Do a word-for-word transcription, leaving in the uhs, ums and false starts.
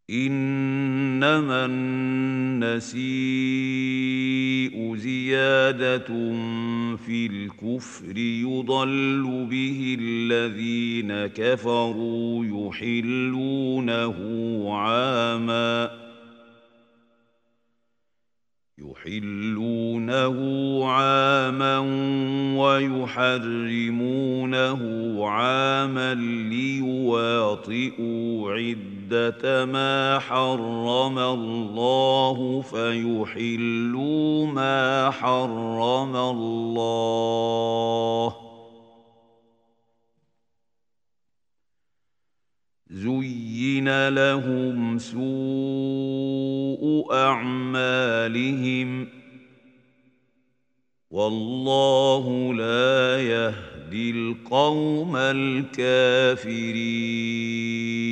إنما النسيء زيادة في الكفر يضل به الذين كفروا يحلونه عاما يحلونه عاما ويحرمونه عاما ليواطئوا عدة ما حرم الله فيحلوا ما حرم الله. زين لهم سوء أعمالهم والله لا يهدي القوم الكافرين.